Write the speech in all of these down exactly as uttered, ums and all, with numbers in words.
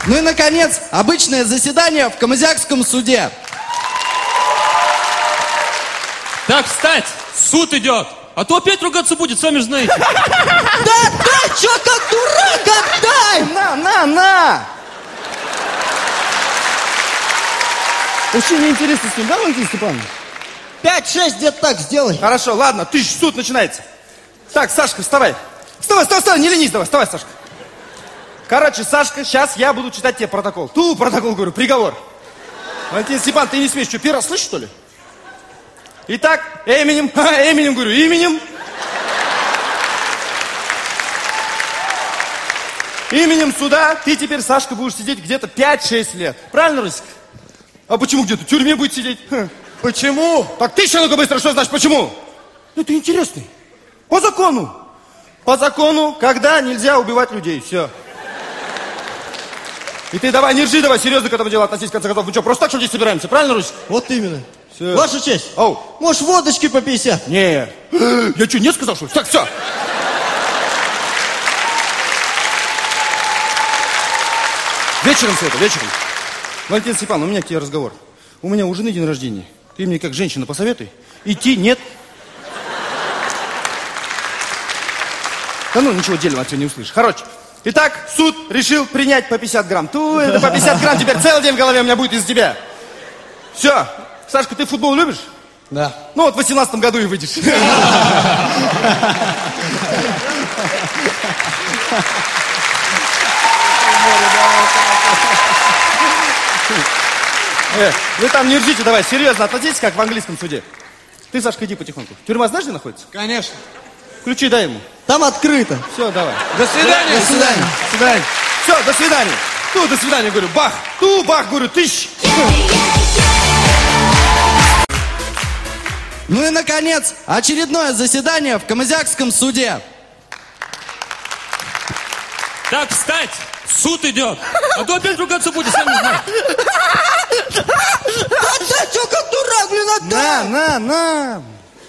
Ну и, наконец, обычное заседание в Камызякском суде. Так, встать! Суд идет! А то опять ругаться будет, сами же знаете. Да отдай, чё как дурак, отдай! На, на, на! Вообще неинтересно с ним, да, Валентин Степанович? Пять-шесть где-то так сделай. Хорошо, ладно, ты ж суд начинается. Так, Сашка, вставай. Вставай, вставай, вставай, не ленись, давай, вставай, Сашка. Короче, Сашка, сейчас я буду читать тебе протокол. Ту, протокол, говорю, приговор. Валентин Степан, ты не смеешь, что, первый раз слышишь, что ли? Итак, именем, ха, именем, говорю, именем. Именем суда ты теперь, Сашка, будешь сидеть где-то пять-шесть лет. Правильно, Русик? А почему где-то? В тюрьме будет сидеть? Ха. Почему? Так ты еще ну-ка быстро, что значит почему? Ну ты интересный. По закону. По закону, когда нельзя убивать людей. Все. И ты давай, не ржи, давай, серьезно к этому делу относись, в конце концов. Мы что, просто так, что здесь собираемся, правильно, Русик? Вот именно. Все. Ваша честь. Оу. Может, водочки по пятьдесят? Не. Я что, не сказал, что ли? Так, все. Вечером все это, вечером. Валентин Степанович, у меня к тебе разговор. У меня у жены день рождения. Ты мне как женщина посоветуй. Идти, нет. Да ну, ничего дельного от тебя не услышишь. Короче, итак, суд решил принять по пятьдесят грамм. Ту, это по пятьдесят грамм теперь целый день в голове у меня будет из-за тебя. Все. Сашка, ты футбол любишь? Да. Ну вот в восемнадцатом году и выйдешь. Э, вы там не ржите, давай, серьезно относитесь, как в английском суде. Ты, Сашка, иди потихоньку. Тюрьма знаешь, где находится? Конечно. Ключи дай ему. Там открыто. Все, давай. До свидания. До свидания. До свидания. Все, до свидания. Ту, до свидания, говорю, бах. Ту, бах, говорю, тыщ. Ну и, наконец, очередное заседание в Камызякском суде. Так, встать! Суд идет! А то опять ругаться будет, сами знаете. Отдай, чё как дурак, блин, отдай! На, на, на.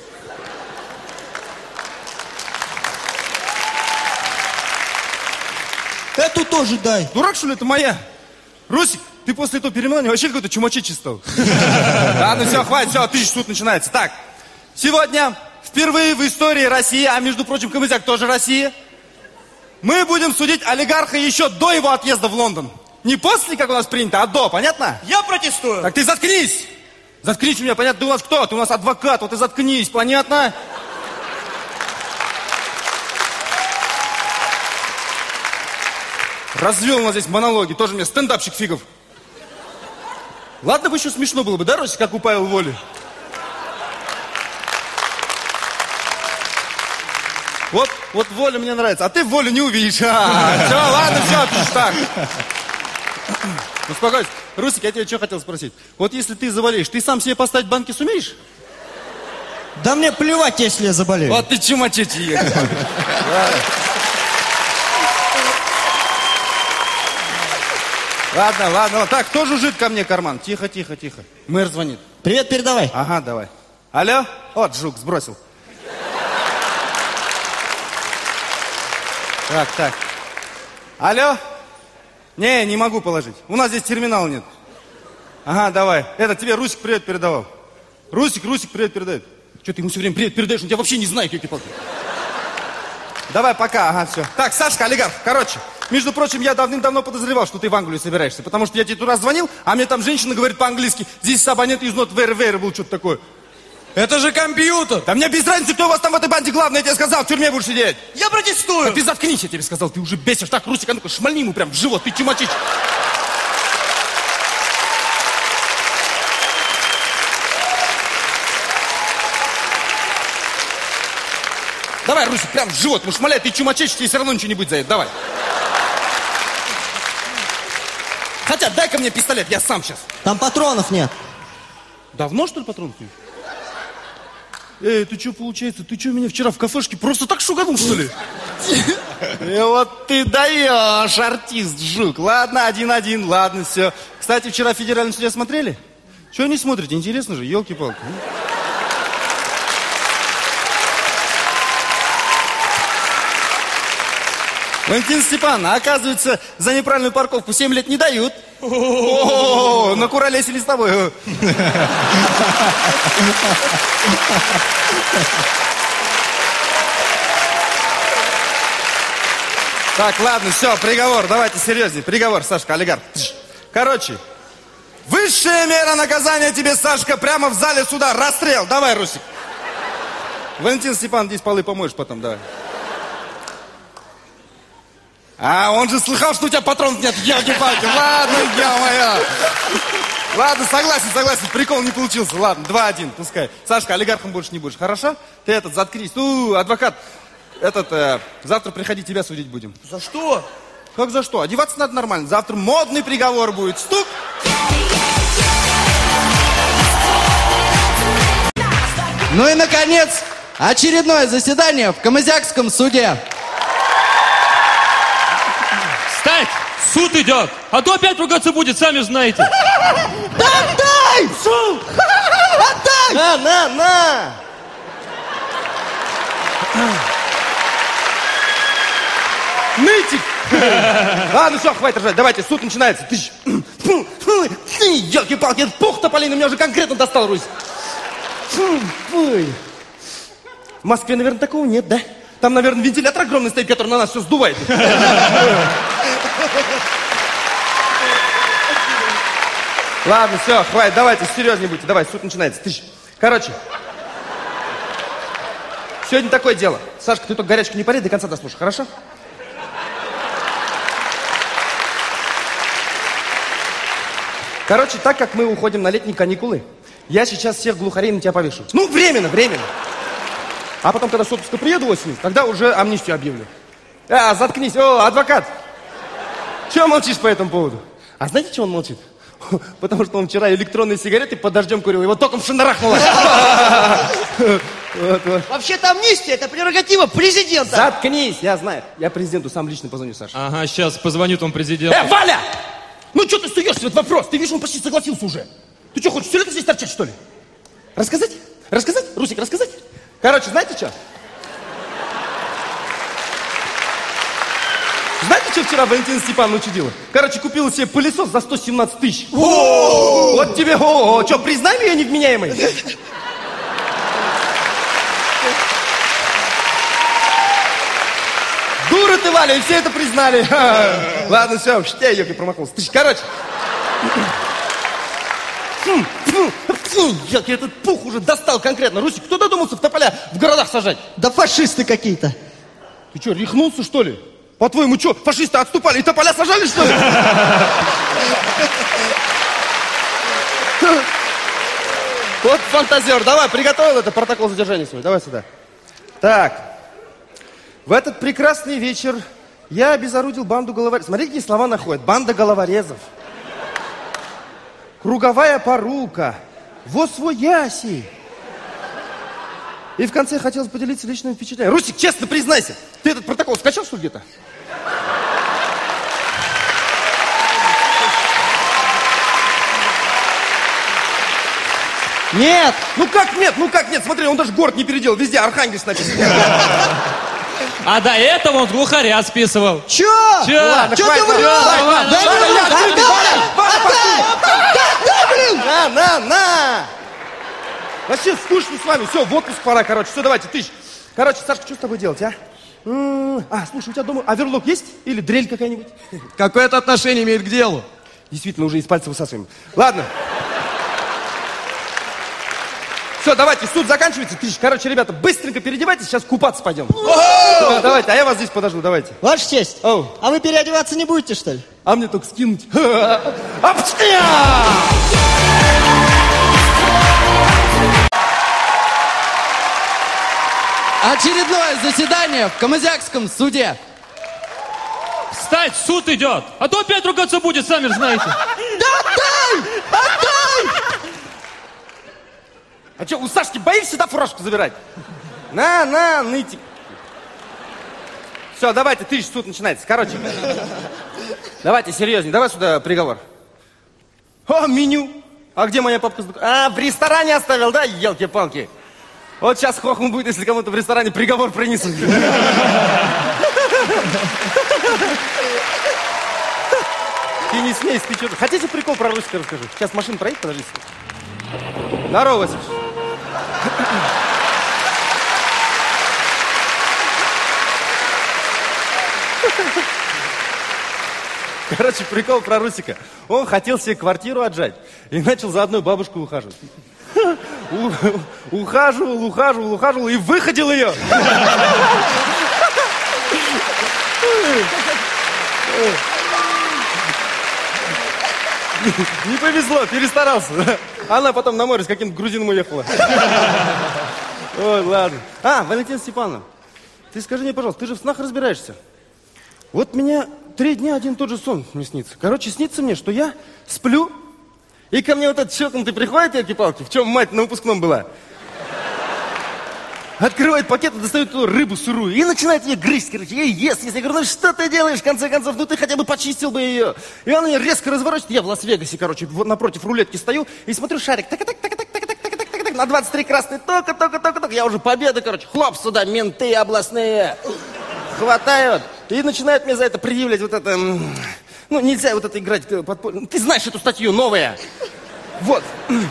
Эту тоже дай. Дурак, что ли, это моя? Русик, ты после этого перемелания вообще какой-то чумачичий стал. Ладно, все, хватит, все, тысяч суд начинается. Так, сегодня впервые в истории России, а между прочим, Камызяк тоже Россия, мы будем судить олигарха еще до его отъезда в Лондон. Не после, как у нас принято, а до, понятно? Я протестую. Так ты заткнись! Заткнись у меня, понятно, ты у нас кто? Ты у нас адвокат, вот и заткнись, понятно? Развел у нас здесь монологи, тоже мне стендапщик фигов. Ладно бы еще смешно было бы, да, Росик, как у Павела Воли? Вот, вот Воля мне нравится, а ты Волю не увидишь. А, все, ладно, все, ты ж так. Успокойся. Русик, я тебя что хотел спросить? Вот если ты заболеешь, ты сам себе поставить банки сумеешь? Да мне плевать, если я заболею. Вот ты чумачечий. Ладно, ладно. Так, кто жужжит ко мне карман? Тихо, тихо, тихо. Мэр звонит. Привет передавай. Ага, давай. Алло? Вот, жук, сбросил. Так, так. Алло? Не, не могу положить. У нас здесь терминала нет. Ага, давай. Это тебе Русик привет передавал. Русик, Русик привет передает. Что ты ему все время привет передаешь? Он тебя вообще не знает, ёлки-палки. Давай, пока, ага, все. Так, Сашка, олигарх, короче. Между прочим, я давным-давно подозревал, что ты в Англию собираешься. Потому что я тебе туда звонил, а мне там женщина говорит по-английски. Здесь абонент из not very very был, что-то такое. Это же компьютер. Да мне без разницы, кто у вас там в этой банде главный, я тебе сказал, в тюрьме будешь сидеть. Я протестую. А ты заткнись, я тебе сказал, ты уже бесишь. Так, Русик, а ну-ка, шмальни ему прям в живот, ты чумачич. Давай, Русик, прям в живот, ну шмаляй, ты чумачич, тебе все равно ничего не будет за это, давай. Хотя, дай-ка мне пистолет, я сам сейчас. Там патронов нет. Давно, что ли, патронов нет? Эй, ты что, получается, ты что, меня вчера в кафешке просто так шуганул, что ли? И вот ты даешь, артист, жук. Ладно, один-один, ладно, все. Кстати, вчера в федеральном суде смотрели? Чего не смотрите? Интересно же, елки-палки. Валентина Степановна, оказывается, за неправильную парковку семь лет не дают. О, накуролесили с тобой. Так, ладно, все, приговор, давайте серьезнее. Приговор, Сашка, олигарх. Короче, высшая мера наказания тебе, Сашка, прямо в зале суда. Расстрел. Давай, Русик. Валентин Степановна, здесь полы помоешь потом, давай. А, он же слыхал, что у тебя патронов нет. Елки-палки. Ладно, я моя. Ладно, согласен, согласен. Прикол не получился. Ладно, два-один, пускай. Сашка, олигархом больше не будешь, хорошо? Ты этот, заткнись. Ну, адвокат, этот, э, завтра приходи, тебя судить будем. За что? Как за что? Одеваться надо нормально. Завтра модный приговор будет. Стук. Ну и, наконец, очередное заседание в Камызякском суде. Встать! Суд идет! А то опять ругаться будет, сами же знаете. Отдай! Отдай! На, на, на! Нытик! Ладно, все, хватит ржать, давайте, суд начинается. Тыщ. Елки-палки, этот пух тополиный меня уже конкретно достал, Русь. Ой. В Москве, наверное, такого нет, да? Там, наверное, вентилятор огромный стоит, который на нас все сдувает. Ладно, все, хватит, давайте, серьезнее будьте. Давай, суд начинается. Тыщ. Короче. Сегодня такое дело. Сашка, ты только горячку не пари, до конца дослушай, хорошо? Короче, так как мы уходим на летние каникулы, я сейчас всех глухарей на тебя повешу. Ну, временно, временно. А потом, когда с отпуска приеду осенью, тогда уже амнистию объявлю. А, заткнись. О, адвокат. Чего молчишь по этому поводу? А знаете, чего он молчит? Потому что он вчера электронные сигареты под дождем курил, его током шандарахнуло. Вообще-то амнистия — это прерогатива президента. Заткнись, я знаю. Я президенту сам лично позвоню, Саша. Ага, сейчас позвонит он президенту. Э, Валя! Ну что ты суешься в этот вопрос? Ты видишь, он почти согласился уже. Ты что, хочешь все лето здесь торчать, что ли? Рассказать? Рассказать? Русик, рассказать? Короче, знаете что? Знаете, что вчера Валентина Степановна учудила? Короче, купила себе пылесос за сто семнадцать тысяч. Вот тебе, о, что, признали ее невменяемой? Дура ты, Валя, и все это признали. Ладно, все, я ее промахнулся. Короче. Я этот пух уже достал конкретно. Русик, кто додумался в тополя в городах сажать? Да фашисты какие-то. Ты что, рехнулся, что ли? По-твоему, что, фашисты отступали и тополя сажали, что ли? Вот фантазер. Давай, приготовил это, протокол задержания свой. Давай сюда. Так. В этот прекрасный вечер я обезорудил банду головорезов. Смотри, какие слова находят. Банда головорезов. Круговая порука. Восвояси. И в конце хотелось поделиться личным впечатлением. Русик, честно признайся, ты этот протокол скачал, что ли, где-то? Нет. Ну как нет, ну как нет? Смотри, он даже город не переделал, везде Архангельск написано. А до этого он с глухаря списывал. Чё? Чё? Ладно, Чё хватит, ты врешь? ладно, ладно, Дай ладно, мне я руку. отсюда, Отдай! Валя, Отдай! Отдай, блин! На, на, на! Вообще скучно с вами, все, в отпуск пора, короче. Все, давайте, тысяч. Короче, Сашка, что с тобой делать, а? М-м-м. А, слушай, у тебя дома оверлок есть? Или дрель какая-нибудь? Какое это отношение имеет к делу? Действительно, уже из пальца высасываем. Ладно. Все, давайте, суд заканчивается. Тысяч. Короче, ребята, быстренько переодевайтесь, сейчас купаться пойдем. Да, давайте, а я вас здесь подожду, давайте. Ваша честь, Оу. а вы переодеваться не будете, что ли? А мне только скинуть. Апчхня! Очередное заседание в Камызякском суде. Встать, суд идет! А то опять ругаться будет, сами же знаете. Да отдай! Отдай! А что, у Сашки боишься сюда фуражку забирать? На, на, нытик. Все, давайте, тысяч, суд начинается. Короче, давайте серьезнее, давай сюда приговор. О, меню. А где моя папка? А, в ресторане оставил, да, елки-палки? Вот сейчас хохм будет, если кому-то в ресторане приговор принесут. Ты не смейся, ты что-то... Хотите прикол про Русика расскажу? Сейчас машина проедет, подождите. Здорово, Васильевич. Короче, прикол про Русика. Он хотел себе квартиру отжать и начал за одной бабушкой ухаживать. Ухаживал, ухаживал, ухаживал и выходил ее. Не повезло, перестарался. Она потом на море с каким-то грузином уехала. Ой, ладно. А, Валентина Степановна, ты скажи мне, пожалуйста, ты же в снах разбираешься. Вот меня три дня один и тот же сон мне снится. Короче, снится мне, что я сплю, и ко мне вот этот чокнутый приходит, елки-палки, в чем мать на выпускном была. Открывает пакет и достает туда рыбу сырую. И начинает ее грызть, короче, и ест. Я говорю, ну что ты делаешь, в конце концов? Ну ты хотя бы почистил бы ее. И он ее резко разворачивает. Я в Лас-Вегасе, короче, вот напротив рулетки стою и смотрю шарик. Так-так-так-так-так-так-так-так-так-так. На двадцать три красный. Только-только-только-только. Я уже победа, короче. Хлоп сюда, менты областные. Хватают. И начинают мне за это предъявлять вот это... Ну, нельзя вот это играть подпольно. Ты знаешь эту статью, новая. Вот.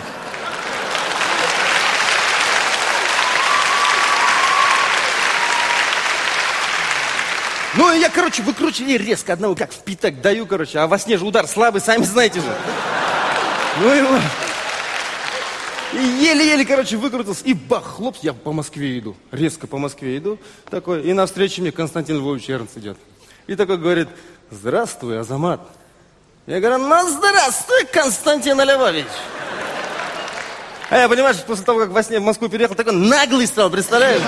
Ну, и я, короче, выкручиваю и резко одного, как в пятак даю, короче. А во сне же удар слабый, сами знаете же. Ну и вот. И еле-еле, короче, выкрутился. И бах, хлоп, я по Москве иду. Резко по Москве иду. Такой, и навстречу мне Константин Львович Эрнст идет. И такой говорит, здравствуй, Азамат. Я говорю, ну, здравствуй, Константин Львович. А я, понимаешь, после того, как во сне в Москву переехал, такой наглый стал, представляешь?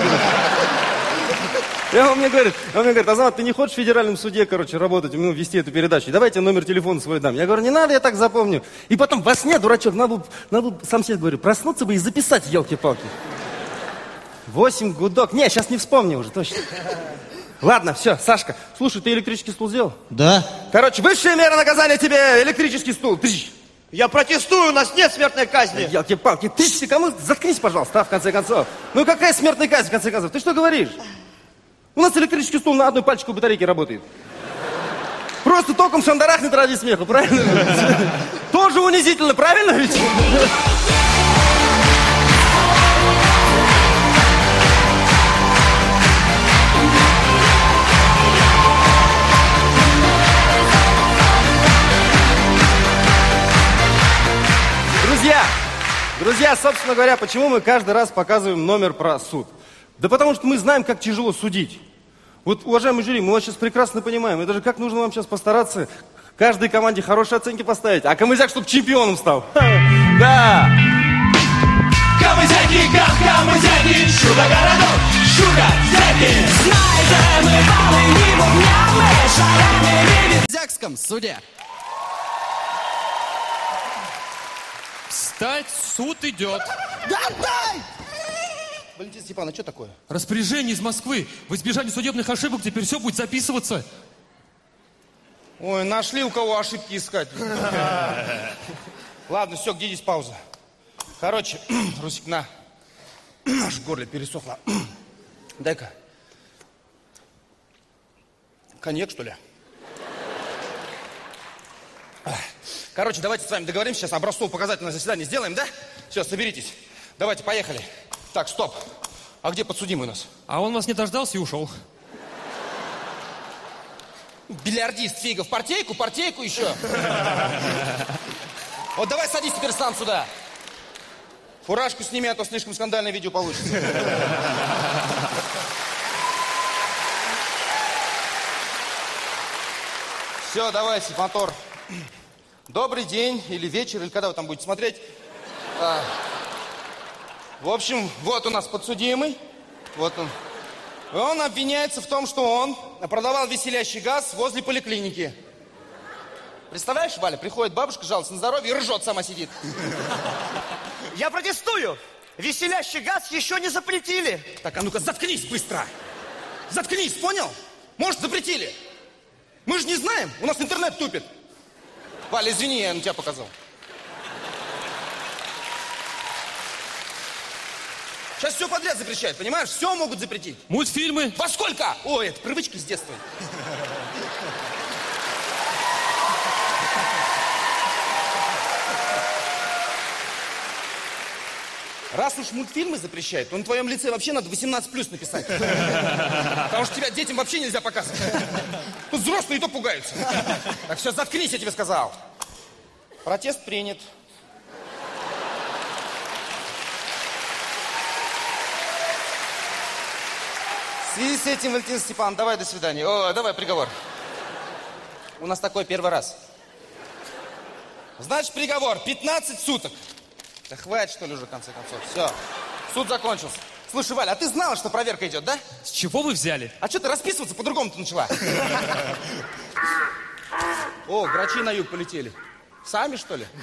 И он мне говорит, он мне говорит, Азамат, ты не хочешь в федеральном суде, короче, работать, ну, вести эту передачу? Давайте номер телефона свой дам. Я говорю, не надо, я так запомню. И потом во сне, дурачок, надо было, надо было, сам себе говорю, проснуться бы и записать, елки-палки. Восемь гудок. Не, сейчас не вспомню уже, точно. Ладно, все, Сашка, слушай, ты электрический стул сделал? Да. Короче, высшая мера наказания тебе электрический стул. Тыщ. Я протестую, у нас нет смертной казни. Елки-палки, ты кому заткнись, пожалуйста, а, в конце концов. Ну какая смертная казнь, в конце концов? Ты что говоришь? У нас электрический стул на одной пальчику батарейки работает. Просто током шандарахнет ради смеха, правильно? Тоже унизительно, правильно ведь? Друзья, друзья, собственно говоря, почему мы каждый раз показываем номер про суд? Да потому что мы знаем, как тяжело судить. Вот, уважаемый жюри, мы вас сейчас прекрасно понимаем. Это же как нужно вам сейчас постараться каждой команде хорошие оценки поставить. А Камызяк, чтобы чемпионом стал. Да. Камызяки, гам, камызяки, чудо-городок, чудо-зяки. Знаете, мы баллы не бубням, мы шалями видим. В Камызякском суде. Встать, суд идет. Да дай! Валентина Степановна, что такое? Распоряжение из Москвы. В избежание судебных ошибок теперь все будет записываться. Ой, нашли у кого ошибки искать. Ладно, все, где здесь пауза? Короче, Русик, на. Аж в горле пересохло. Дай-ка. Коньяк, что ли? Короче, давайте с вами договоримся, сейчас образцово-показательное заседание сделаем, да? Все, соберитесь. Давайте, поехали. Так, стоп. А где подсудимый у нас? А он вас не дождался и ушел. Бильярдист, фига, в партейку, партейку еще. Вот давай садись теперь сам сюда. Фуражку сними, а то слишком скандальное видео получится. Все, давайте, мотор. Добрый день, или вечер, или когда вы там будете смотреть. А, в общем, вот у нас подсудимый. Вот он. И он обвиняется в том, что он продавал веселящий газ возле поликлиники. Представляешь, Валя, приходит бабушка, жалуется на здоровье и ржет, сама сидит. Я протестую! Веселящий газ еще не запретили! Так, а ну-ка, заткнись быстро! Заткнись, понял? Может, запретили? Мы же не знаем, у нас интернет тупит. Валя, извини, я на тебя показал. Сейчас все подряд запрещают, понимаешь? Все могут запретить. Мультфильмы. Во сколько? Ой, это привычки с детства. Раз уж мультфильмы запрещают, то на твоем лице вообще надо восемнадцать плюс написать. Потому что тебя детям вообще нельзя показывать. Тут взрослые и то пугаются. Так все, заткнись, я тебе сказал. Протест принят. В связи с этим, Валентин Степанович, давай до свидания. О, давай приговор. У нас такой первый раз. Значит, приговор пятнадцать суток. Да хватит, что ли, уже, в конце концов. Все, суд закончился. Слушай, Валя, а ты знала, что проверка идет, да? С чего вы взяли? А что ты расписываться по-другому-то начала? О, грачи на юг полетели. Сами, что ли?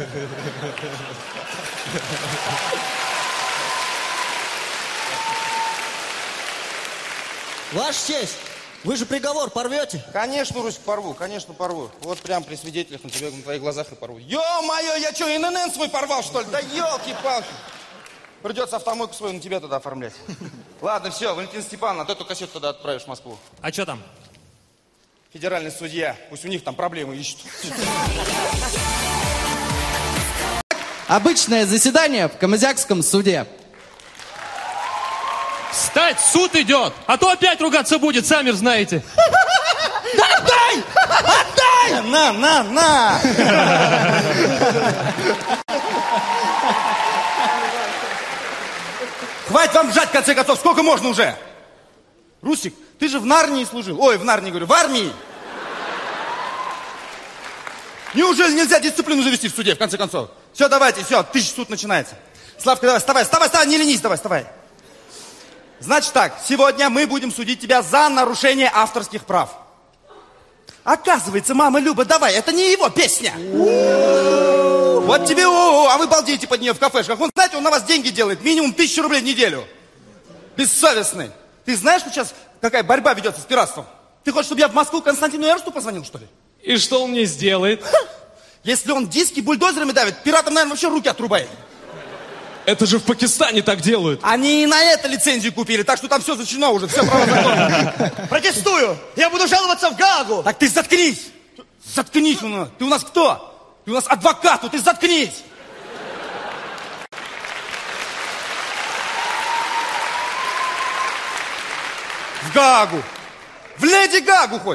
Ваша честь, вы же приговор порвете? Конечно, Русь, порву, конечно, порву. Вот прям при свидетелях на тебе, на твоих глазах и порву. Ё-моё, я что, эн эн эн свой порвал, что ли? Да ёлки-палки. Придется автомойку свою на тебя тогда оформлять. Ладно, все, Валентин Степановна, а ты эту кассету тогда отправишь в Москву. А что там? Федеральный судья, пусть у них там проблемы ищут. Обычное заседание в Камызякском суде. Встать, суд идет! А то опять ругаться будет, сами же знаете. Да отдай! Отдай! На, на, на! Хватит вам жать, в конце концов, сколько можно уже? Русик, ты же в Нарнии служил. Ой, в Нарнии, говорю, в армии. Неужели нельзя дисциплину завести в суде, в конце концов? Все, давайте, все, тысяч суд начинается. Славка, давай, вставай, вставай, вставай, не ленись, давай, вставай. Значит так, сегодня мы будем судить тебя за нарушение авторских прав. Оказывается, мама Люба, давай, это не его песня. Вот тебе, о, а вы балдеете под нее в кафешках. Он, знаете, он на вас деньги делает, минимум тысячу рублей в неделю. Бессовестный. Ты знаешь, что сейчас какая борьба ведется с пиратством? Ты хочешь, чтобы я в Москву Константину Эрсту позвонил, что ли? И что он мне сделает? Ха! Если он диски бульдозерами давит, пиратам, наверное, вообще руки отрубает. Это же в Пакистане так делают. Они и на это лицензию купили, так что там все защищено уже, все правозаконно. Протестую! Я буду жаловаться в Гаагу! Так ты заткнись! Заткнись у нас! Ты у нас кто? Ты у нас адвокат, ты заткнись! В Гаагу! В Леди Гагу хоть!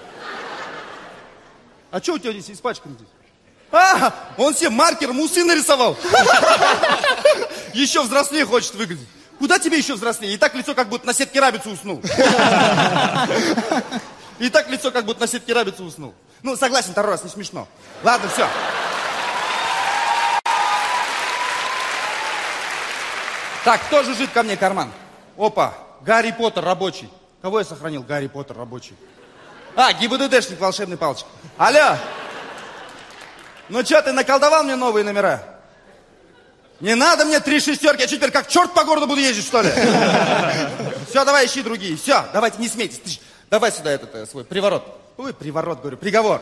А что у тебя здесь испачкано здесь? А, он себе маркером усы нарисовал. Еще взрослее хочет выглядеть. Куда тебе еще взрослее? И так лицо, как будто на сетке рабицы уснул. И так лицо, как будто на сетке рабицы уснул. Ну, согласен, второй раз не смешно. Ладно, все. Так, кто жужжит ко мне карман? Опа, Гарри Поттер рабочий. Кого я сохранил? Гарри Поттер рабочий. А, ГИБДДшник, волшебный палочка. Алло. Ну что, ты наколдовал мне новые номера? Не надо мне три шестерки, я что, теперь как черт по городу буду ездить, что ли? Все, давай ищи другие. Все, давайте, не смейтесь. Давай сюда этот э, свой приворот. Ой, приворот, говорю, приговор.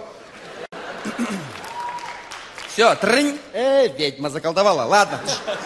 Все, трынь. Эй, ведьма заколдовала, ладно.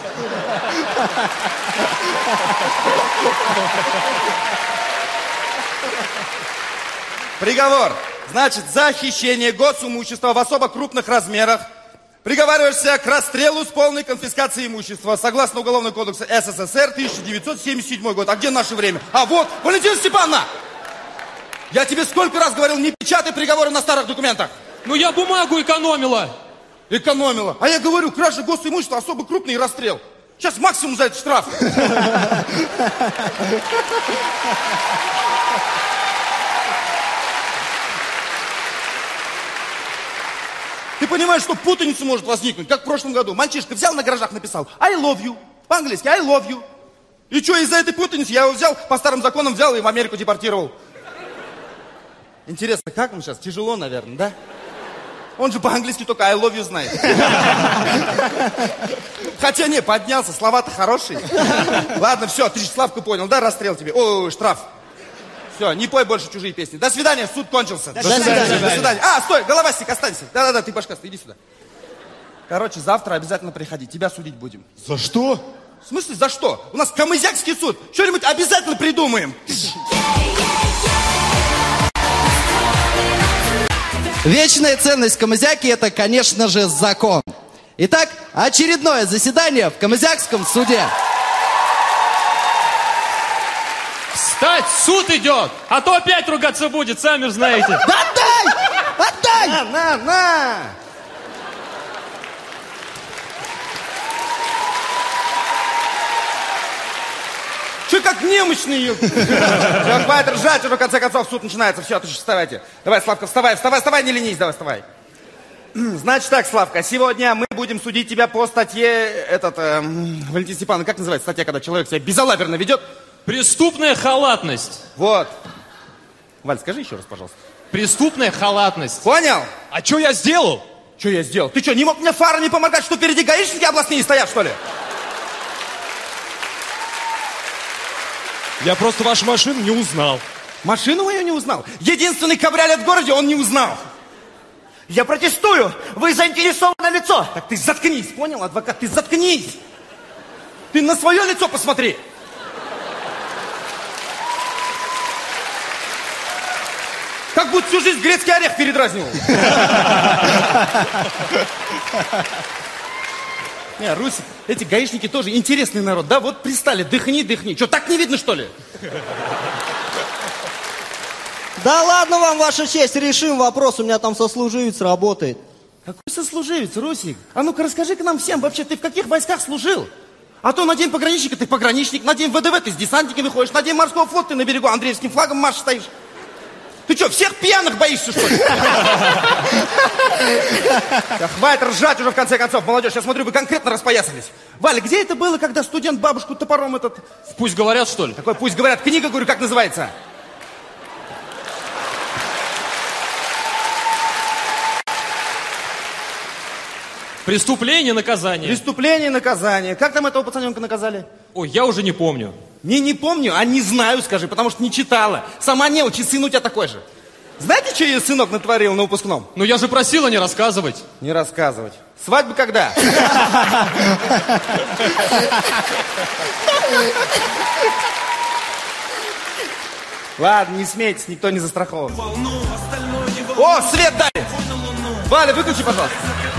Приговор. Значит, за хищение госимущества в особо крупных размерах приговариваешься к расстрелу с полной конфискацией имущества согласно Уголовного кодекса СССР тысяча девятьсот семьдесят седьмой год. А где наше время? А вот, Валентина Степановна! Я тебе сколько раз говорил, не печатай приговоры на старых документах. Ну я бумагу экономила. Экономила. А я говорю, кража госимущества особо крупный и расстрел. Сейчас максимум за это штраф. Ты понимаешь, что путаница может возникнуть, как в прошлом году. Мальчишка взял на гаражах, написал I love you. По-английски I love you. И что, из-за этой путаницы я его взял, по старым законам взял и в Америку депортировал. Интересно, как ему сейчас? Тяжело, наверное, да? Он же по-английски только I love you знает. Хотя не, поднялся, слова-то хорошие. Ладно, все, ты же, Славка, понял, да, расстрел тебе? Ой, штраф. Все, не пой больше чужие песни. До свидания, суд кончился. До, До свидания. свидания. До свидания. А, стой, головастик, останься. Да-да-да, ты башкастый, иди сюда. Короче, завтра обязательно приходи, тебя судить будем. За что? В смысле, за что? У нас Камызякский суд. Что-нибудь обязательно придумаем. Вечная ценность Камызяки – это, конечно же, закон. Итак, очередное заседание в Камызякском суде. Встать, суд идет! А то опять ругаться будет, сами же знаете. Да отдай! Отдай! На, на, на! Че как немощный? Все, хватит ржать, уже в конце концов суд начинается. Все, ты же вставайте. Давай, Славка, вставай, вставай, вставай, не ленись, давай, вставай. Значит так, Славка, сегодня мы будем судить тебя по статье, этот, э, Валентин Степанович, как называется статья, когда человек себя безалаберно ведет? Преступная халатность. Вот. Валь, скажи еще раз, пожалуйста. Преступная халатность. Понял? А что я сделал? Что я сделал? Ты что, не мог мне фарами помогать, что впереди гаишники областные стоят, что ли? Я просто вашу машину не узнал. Машину мою не узнал? Единственный кабриолет в городе он не узнал. Я протестую! Вы заинтересованное лицо! Так ты заткнись, понял, адвокат? Ты заткнись! Ты на свое лицо посмотри! Как будто всю жизнь грецкий орех передразнивал. Не, Русик, эти гаишники тоже интересный народ, да? Вот пристали, дыхни, дыхни. Что, так не видно, что ли? Да ладно вам, ваша честь, решим вопрос, у меня там сослуживец работает. Какой сослуживец, Русик? А ну-ка расскажи-ка нам всем, вообще, ты в каких войсках служил? А то на день пограничника ты пограничник, на день ВДВ ты с десантниками ходишь, на день морского флота ты на берегу Андреевским флагом марш стоишь. Ты что, всех пьяных боишься, что ли? Да хватит ржать уже в конце концов, молодежь, я смотрю, вы конкретно распоясались. Валя, где это было, когда студент бабушку топором этот... Пусть говорят, что ли? Такой, пусть говорят, книга, говорю, как называется? Преступление, наказание. Преступление, наказание. Как там этого пацаненка наказали? Ой, я уже не помню. Не, не помню, а не знаю, скажи, потому что не читала. Сама не учи, сын у тебя такой же. Знаете, что ее сынок натворил на выпускном? Ну я же просила не рассказывать. Не рассказывать. Свадьба когда? Ладно, не смейтесь, никто не застрахован. О, свет дали! Валя, выключи, пожалуйста.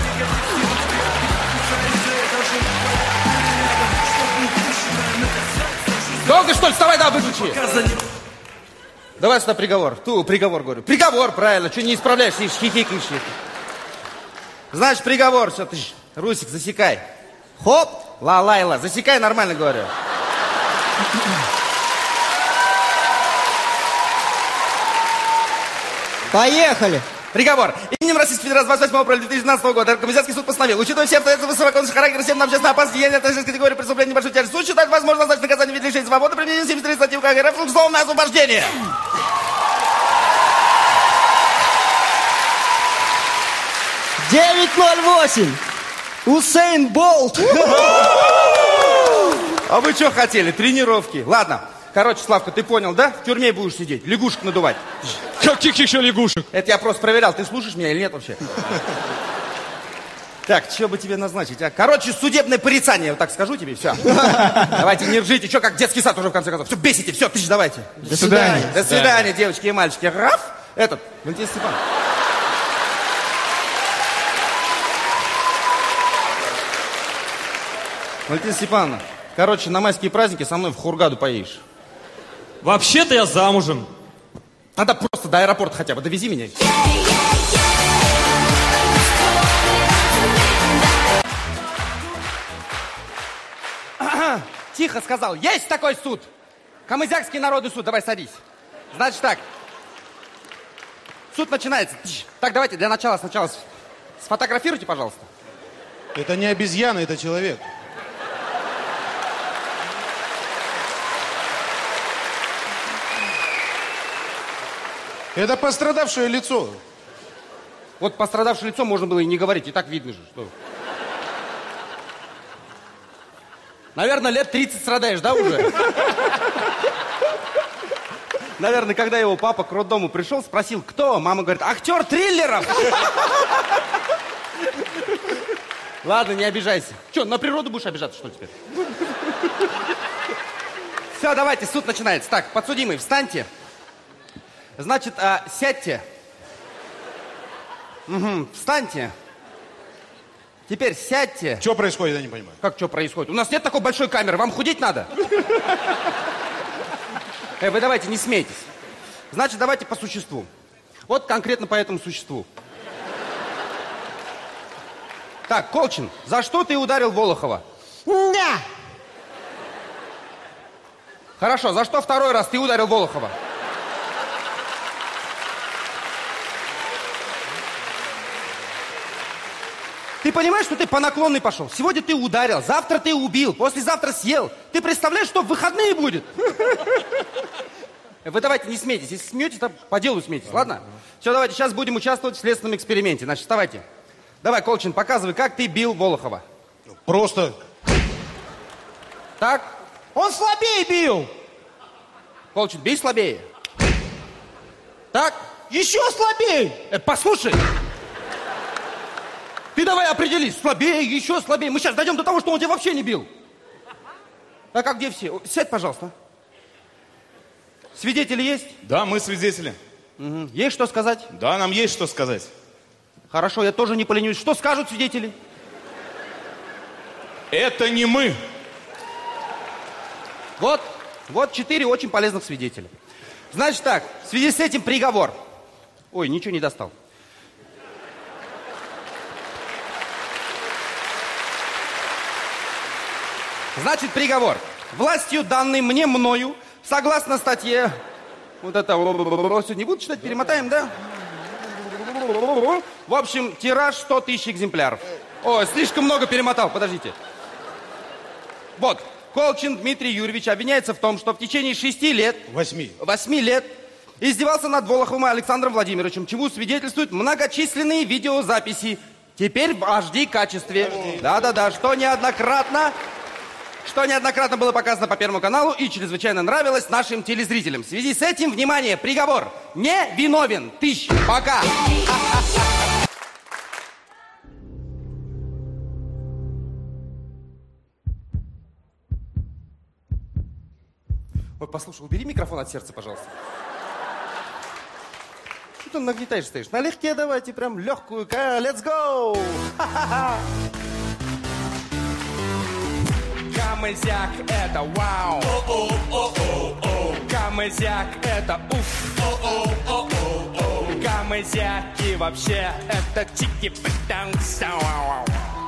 Долго, что ли? Вставай, да, выключи. Давай сюда приговор. Ту, приговор, говорю. Приговор, правильно. Что не исправляешь, сидишь, хихикаешь. Значит, приговор. Все, ты, Русик, засекай. Хоп. Ла-лайла. Засекай, нормально говорю. Поехали. Приговор. Именем Российской Федерации двадцать восьмого апреля две тысячи двенадцатого года Камызякский суд постановил, учитывая все обстоятельства высокого характера, всем общественной опасности, деяния, категории преступления небольшой тяжести, суд считает возможно назначить наказание в виде лишения свободы, применение семьдесят три статьи УК РФ, условное освобождение. девять ноль восемь. Усейн Болт. А вы что хотели? Тренировки. Ладно. Короче, Славка, ты понял, да? В тюрьме будешь сидеть, лягушек надувать. Каких еще лягушек? Это я просто проверял, ты слушаешь меня или нет вообще? Так, что бы тебе назначить, а? Короче, судебное порицание, вот так скажу тебе, все. Давайте, не ржите, что как детский сад уже в конце концов. Все, бесите, все, тысяч давайте. До свидания. До свидания, девочки и мальчики. Раф, этот, Валентин Степанович. Валентин Степановна, короче, на майские праздники со мной в Хургаду поедешь. Вообще-то я замужем. Надо просто до аэропорта хотя бы, довези меня. Тихо сказал, есть такой суд. Камызякский народный суд, давай садись. Значит так, суд начинается. Так, давайте для начала сначала сфотографируйте, пожалуйста. Это не обезьяна, это человек. Это пострадавшее лицо. Вот пострадавшее лицо можно было и не говорить, и так видно же, что... Наверное, лет тридцать страдаешь, да, уже? Наверное, когда его папа к роддому пришел, спросил, кто? Мама говорит, актер триллеров. Ладно, не обижайся. Че, на природу будешь обижаться, что ли, теперь? Все, давайте, суд начинается. Так, подсудимый, встаньте. Значит, а, сядьте. Угу, встаньте. Теперь сядьте. Что происходит, я не понимаю. Как что происходит? У нас нет такой большой камеры, вам худеть надо? Э, вы давайте, не смейтесь. Значит, давайте по существу. Вот конкретно по этому существу. Так, Колчин, за что ты ударил Волохова? Да. Хорошо, за что второй раз ты ударил Волохова? Ты понимаешь, что ты по наклонной пошел? Сегодня ты ударил, завтра ты убил, послезавтра съел. Ты представляешь, что в выходные будет? Вы давайте не смейтесь. Если смеетесь, то по делу смейтесь, ладно? Все, давайте, сейчас будем участвовать в следственном эксперименте. Значит, вставайте. Давай, Колчин, показывай, как ты бил Волохова. Просто. Так? Он слабее бил. Колчин, бей слабее. Так? Еще слабее. Э, послушай. Ты давай определись, слабее, еще слабее. Мы сейчас дойдем до того, что он тебя вообще не бил. Так, а где все? Сядь, пожалуйста. Свидетели есть? Да, мы свидетели. Угу. Есть что сказать? Да, нам есть что сказать. Хорошо, я тоже не поленюсь. Что скажут свидетели? Это не мы. Вот, вот четыре очень полезных свидетеля. Значит так, в связи с этим приговор. Ой, ничего не достал. Значит, приговор. Властью, данной мне мною, согласно статье... Вот это... Не буду читать, перемотаем, да? В общем, тираж сто тысяч экземпляров. О, слишком много перемотал, подождите. Вот, Колчин Дмитрий Юрьевич обвиняется в том, что в течение шести лет... Восьми. Восьми лет издевался над Волоховым и Александром Владимировичем, чему свидетельствуют многочисленные видеозаписи. Теперь в эйч ди качестве. Да-да-да, что неоднократно... Что неоднократно было показано по Первому каналу и чрезвычайно нравилось нашим телезрителям. В связи с этим, внимание, приговор. Не виновен. Тыщ. Пока. Ой, послушай, убери микрофон от сердца, пожалуйста. Что ты нагнетаешь стоишь? Налегке давайте, прям легкую. Let's go! Камызяк это вау. Камызяк это уф. Камызяки вообще это чики-патанг-сау.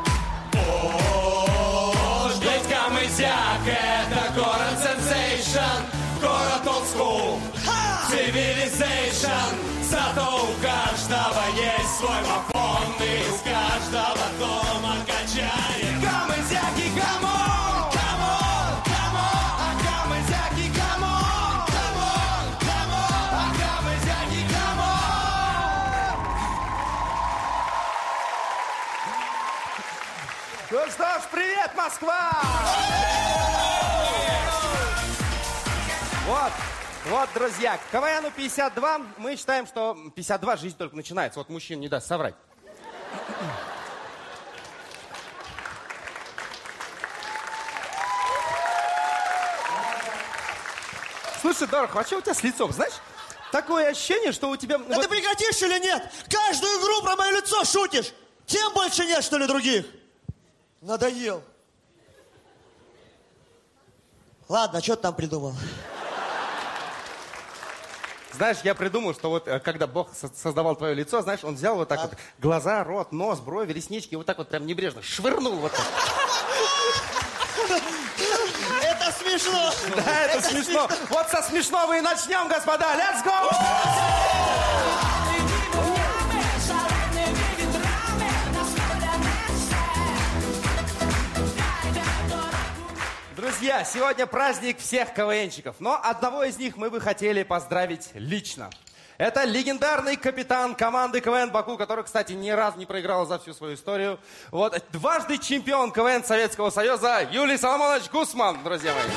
Ведь Камызяк это город сенсейшн, город old school, civilization. Зато у каждого есть свой мафон, и у каждого дома качает. Камызяки, камон! Ну что ж, привет, Москва! Вот, вот, друзья, к КВНу пятьдесят два мы считаем, что пятьдесят два жизнь только начинается. Вот мужчина не даст соврать. Слушай, Дорох, а что у тебя с лицом, знаешь? Такое ощущение, что у тебя... Да вот... ты прекратишь или нет? Каждую игру про мое лицо шутишь. Тем больше нет, что ли, других? Надоел. Ладно, что ты там придумал? Знаешь, я придумал, что вот когда Бог создавал твое лицо, знаешь, он взял вот так, так. вот глаза, рот, нос, брови, реснички, вот так вот прям небрежно швырнул вот так. Это смешно. Да, это смешно. Вот со смешного и начнем, господа. Let's go! Друзья, сегодня праздник всех КВНщиков, но одного из них мы бы хотели поздравить лично. Это легендарный капитан команды КВН Баку, который, кстати, ни разу не проиграл за всю свою историю. Вот, дважды чемпион КВН Советского Союза Юлий Соломонович Гусман, друзья мои.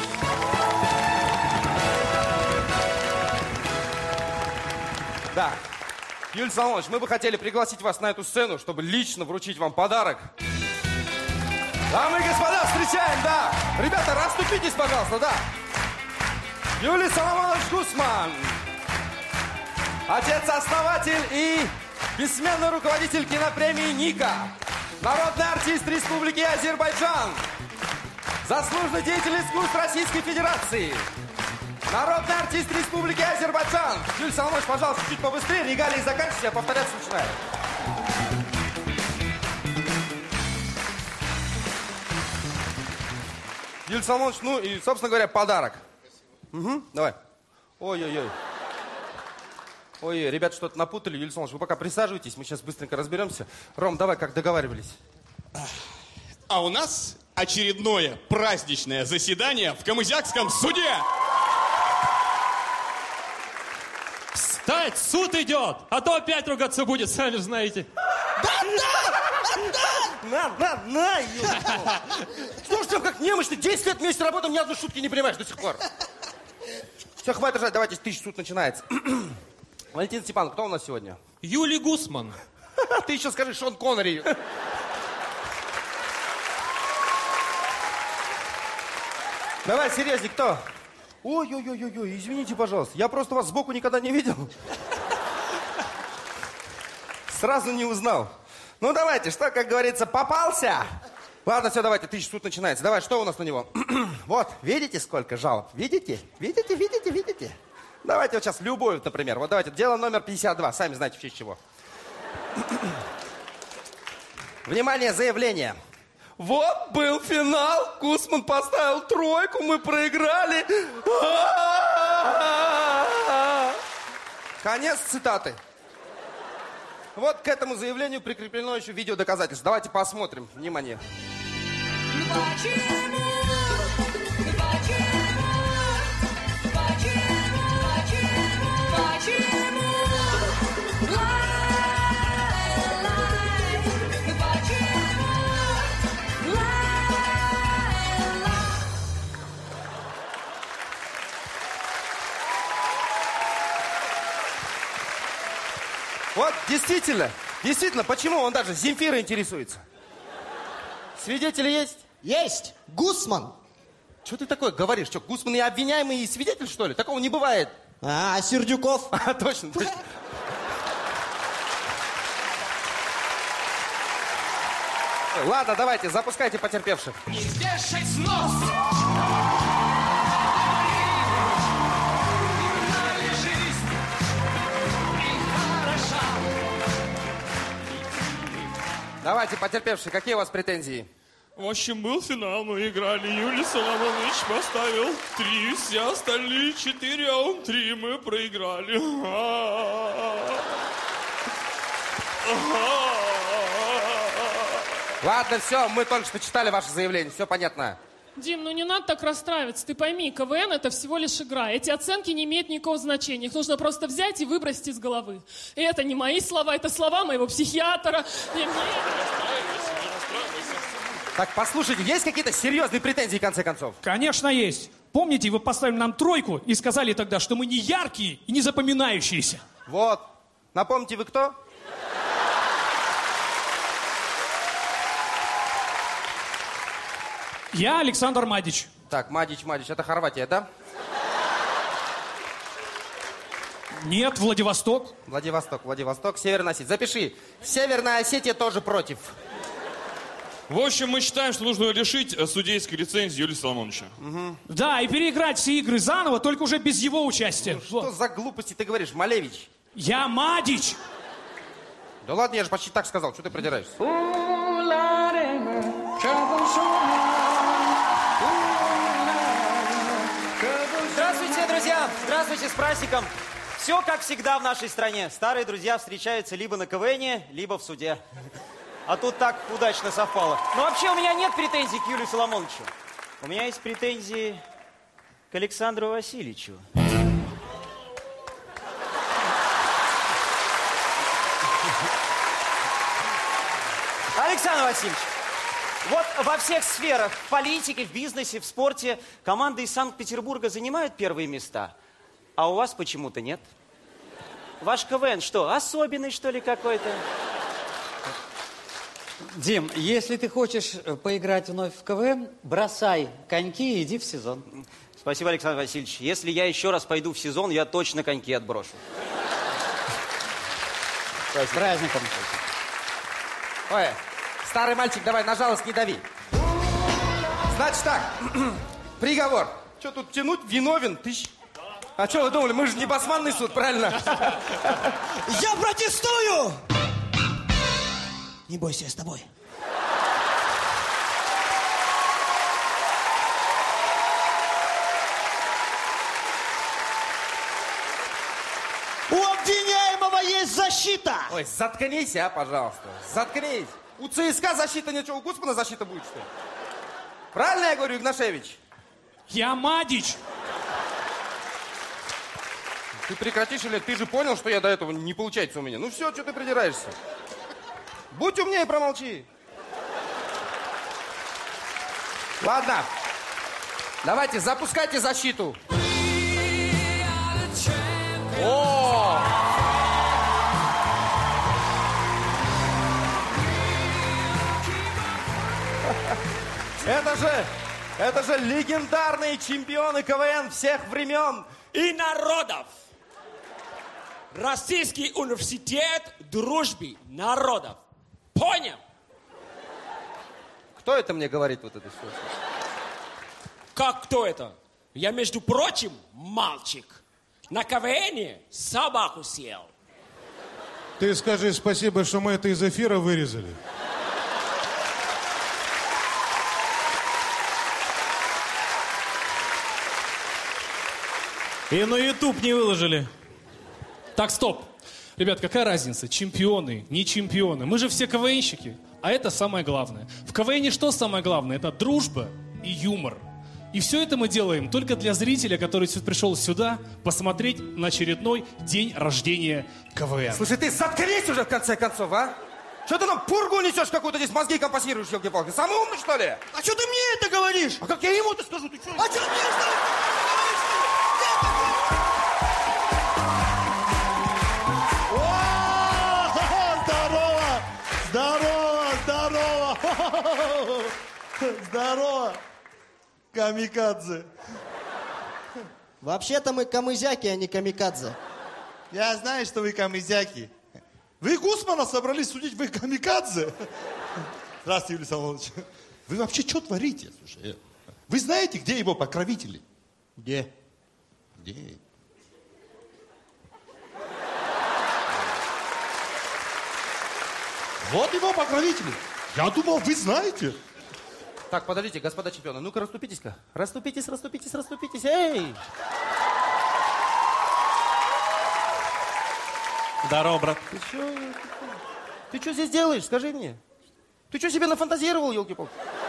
Да, Юлий Соломонович, мы бы хотели пригласить вас на эту сцену, чтобы лично вручить вам подарок. Дамы и господа, встречаем, да. Ребята, расступитесь, пожалуйста, да. Юлий Соломонович Гусман. Отец-основатель и бессменный руководитель кинопремии «Ника». Народный артист Республики Азербайджан. Заслуженный деятель искусств Российской Федерации. Народный артист Республики Азербайджан. Юлий Соломонович, пожалуйста, чуть побыстрее. Регалии заканчивайте, а повторяться начинаю. Юлий Соломонович, ну и, собственно говоря, подарок. Угу, давай. Ой-ой-ой. Ой, ребята что-то напутали. Юлий Соломонович, вы пока присаживайтесь, мы сейчас быстренько разберемся. Ром, давай, как договаривались. А у нас очередное праздничное заседание в Камызякском суде. Встать, суд идет, а то опять ругаться будет, сами знаете. На, на, на, что ж ты как немощный, десять лет вместе работаем, ни одной шутки не понимаешь до сих пор. Все, хватит ржать, давайте, тысяч суд начинается. Валентин Степанов, кто у нас сегодня? Юлий Гусман. Ты еще скажи Шон Коннери. Давай, серьезней, кто? Ой-ой-ой-ой, извините, пожалуйста, я просто вас сбоку никогда не видел. Сразу не узнал. Ну, давайте, что, как говорится, попался? Ладно, все, давайте, тысяч суд начинается. Давай, что у нас на него? Вот, видите, сколько жалоб? Видите? Видите, видите, видите? Давайте вот сейчас Любовь, например. Вот давайте, дело номер пятьдесят два, сами знаете, в честь чего. Внимание, заявление. Вот был финал, Гусман поставил тройку, мы проиграли. Конец цитаты. Вот к этому заявлению прикреплено еще видеодоказательство. Давайте посмотрим. Внимание. Вот, действительно, действительно, почему он даже Земфирой интересуется? Свидетели есть? Есть! Гусман! Что ты такое говоришь? Что, Гусман и обвиняемый, и свидетель, что ли? Такого не бывает. А, Сердюков? А, точно, точно. Ладно, давайте, запускайте потерпевших. Не вешай снос! Давайте, потерпевшие, какие у вас претензии? В общем, был финал, мы играли. Юлий Соломонович поставил три, все остальные четыре, а он три, мы проиграли. Ладно, все, мы только что читали ваше заявление, все понятно. Дим, ну не надо так расстраиваться. Ты пойми, КВН это всего лишь игра. Эти оценки не имеют никакого значения. Их нужно просто взять и выбросить из головы. И это не мои слова, это слова моего психиатра. Не мне. Так, послушайте, есть какие-то серьезные претензии, в конце концов? Конечно, есть. Помните, вы поставили нам тройку и сказали тогда, что мы не яркие и не запоминающиеся. Вот. Напомните, вы кто? Я Александр Мадич. Так, Мадич, Мадич, это Хорватия, да? Нет, Владивосток. Владивосток, Владивосток, Северная Осетия. Запиши. Северная Осетия тоже против. В общем, мы считаем, что нужно лишить судейской лицензии Юлия Соломоновича. Угу. Да, и переиграть все игры заново, только уже без его участия. Ну, что вот за глупости ты говоришь, Малевич? Я Мадич. Да ладно, я же почти так сказал, что ты придираешься? Здравствуйте, друзья! Здравствуйте, с праздником! Все как всегда в нашей стране. Старые друзья встречаются либо на КВНе, либо в суде. А тут так удачно совпало. Но вообще у меня нет претензий к Юлию Соломоновичу. У меня есть претензии к Александру Васильевичу. Александр Васильевич, вот во всех сферах, в политике, в бизнесе, в спорте, команды из Санкт-Петербурга занимают первые места, а у вас почему-то нет. Ваш КВН что, особенный, что ли, какой-то? Дим, если ты хочешь поиграть вновь в КВН, бросай коньки и иди в сезон. Спасибо, Александр Васильевич. Если я еще раз пойду в сезон, я точно коньки отброшу. С праздником. Ой, старый мальчик, давай, на жалость не дави. Значит так, приговор. Что тут тянуть? Виновен? Ты ж... А что вы думали, мы же не басманный суд, правильно? Я протестую! Не бойся, я с тобой. У обвиняемого есть защита! Ой, заткнись, а, пожалуйста. Заткнись. У ЦСКА защита ничего, у Гусмана защита будет, что ли? Правильно я говорю, Игнашевич? Я Мадич. Ты прекратишь или ты же понял, что я до этого не получается у меня? Ну все, что ты придираешься? Будь умнее, промолчи. Ладно. Давайте, запускайте защиту. О! Это же, это же легендарные чемпионы КВН всех времен и народов. Российский университет дружбы народов. Понял? Кто это мне говорит вот это все? Как кто это? Я, между прочим, мальчик. На КВНе собаку съел. Ты скажи спасибо, что мы это из эфира вырезали. И на YouTube не выложили. Так, стоп. Ребят, какая разница? Чемпионы, не чемпионы. Мы же все КВНщики. А это самое главное. В КВНе что самое главное? Это дружба и юмор. И все это мы делаем только для зрителя, который пришел сюда посмотреть на очередной день рождения КВН. Слушай, ты заткнись уже в конце концов, а? Что ты нам пургу несешь какую-то здесь, мозги компостируешь, елки-палки? Самый умный, что ли? А что ты мне это говоришь? А как я ему это скажу? Ты что? А что мне это? Здорово! Здорово! Здорово! Здорово! Камикадзе! Вообще-то мы камызяки, а не камикадзе. Я знаю, что вы камызяки. Вы Гусмана собрались судить, вы камикадзе? Здравствуйте, Юрий Соломонович. Вы вообще что творите? Слушай, вы знаете, где его покровители? Где? Где? Вот его покровители. Я думал, вы знаете. Так, подождите, господа чемпионы, ну-ка расступитесь-ка. Расступитесь, расступитесь, расступитесь. Эй! Здорово, брат. Ты что? Ты что здесь делаешь? Скажи мне. Ты что себе нафантазировал, елки-палки?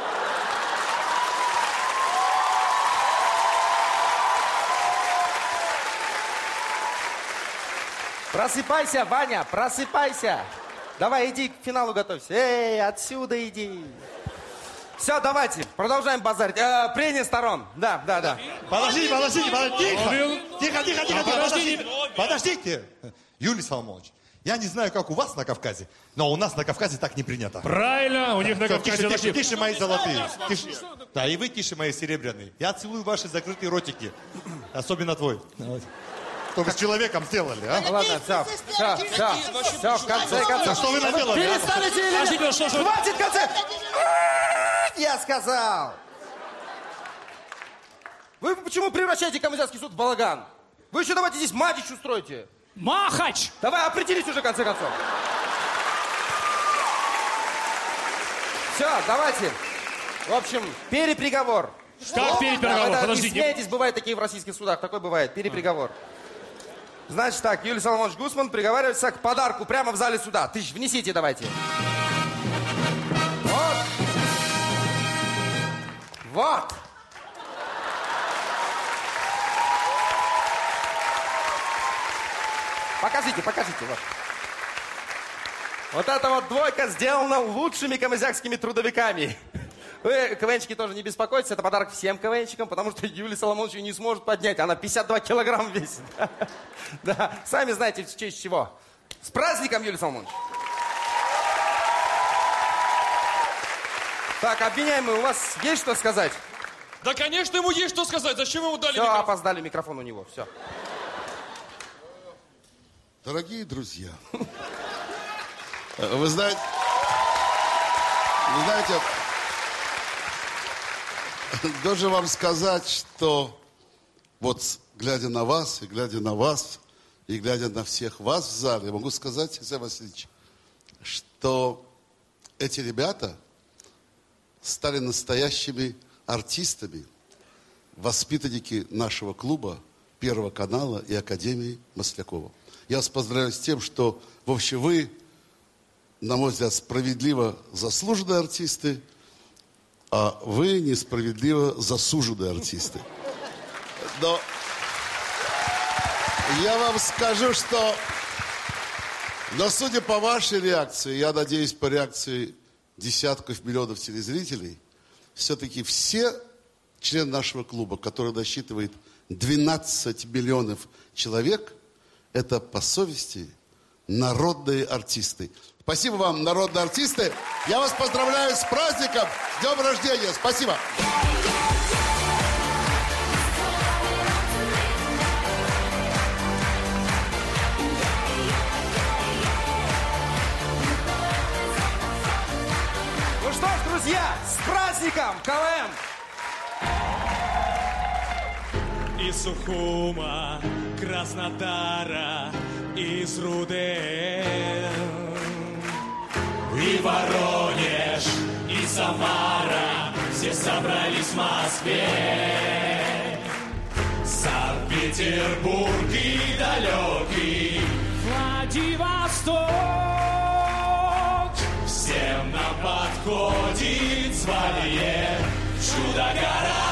Просыпайся, Ваня, просыпайся. Давай, иди к финалу готовься. Эй, отсюда иди. Все, давайте, продолжаем базарить. Э, прения сторон. Да, да, да. Подождите, подождите, подождите. Тихо, тихо, тихо, тихо, тихо. Подождите. Подождите. Юрий Соломонович, я не знаю, как у вас на Кавказе, но у нас на Кавказе так не принято. Правильно, у них на Все, Кавказе тише, такие- тише, тише, мои золотые. Тише. Да, и вы тише, мои серебряные. Я целую ваши закрытые ротики. Особенно твой. Что вы с человеком сделали, а? Ладно, все, все, все, все, в конце концов. Что вы наделали, а? Перестанете или Подождите, нет? что, что? Хватит в конце! Я сказал! Вы почему превращаете Камызяцкий суд в балаган? Вы еще давайте здесь Мадич устроите. Махач! Давай, определись уже, в конце концов. Все, давайте. В общем, переприговор. Как переприговор? Да, Подожди, не смейтесь, бывают такие в российских судах. Такой бывает, переприговор. Значит так, Юлий Соломонович Гусман приговаривается к подарку прямо в зале суда. Тысяч, внесите, давайте. Вот. Вот. Покажите, покажите. Вот. Вот эта вот двойка сделана лучшими камызякскими трудовиками. Вы, КВНщики, тоже не беспокойтесь, это подарок всем КВНщикам, потому что Юлия Соломонович ее не сможет поднять, она пятьдесят два килограмма весит. Да, сами знаете, в честь чего. С праздником, Юлия Соломонович! Так, обвиняемый, у вас есть что сказать? Да, конечно, ему есть что сказать. Зачем ему дали Все, микрофон? опоздали, микрофон у него, все. Дорогие друзья, вы знаете, вы знаете, должен вам сказать, что вот глядя на вас, и глядя на вас, и глядя на всех вас в зале, я могу сказать, Алексей Васильевич, что эти ребята стали настоящими артистами, воспитанники нашего клуба, Первого канала и Академии Маслякова. Я вас поздравляю с тем, что, в общем, вы, на мой взгляд, справедливо заслуженные артисты, а вы несправедливо засуженные артисты. Но я вам скажу, что, но судя по вашей реакции, я надеюсь, по реакции десятков миллионов телезрителей, все-таки все члены нашего клуба, который насчитывает двенадцать миллионов человек, это по совести народные артисты. Спасибо вам, народные артисты. Я вас поздравляю с праздником, с днем рождения. Спасибо. Ну что ж, друзья, с праздником КВН! Из Сухума, Краснодара, из Руде, и Воронеж, и Самара, все собрались в Москве. Санкт-Петербург и далекий Владивосток, всем нам подходит звание чудо-гора.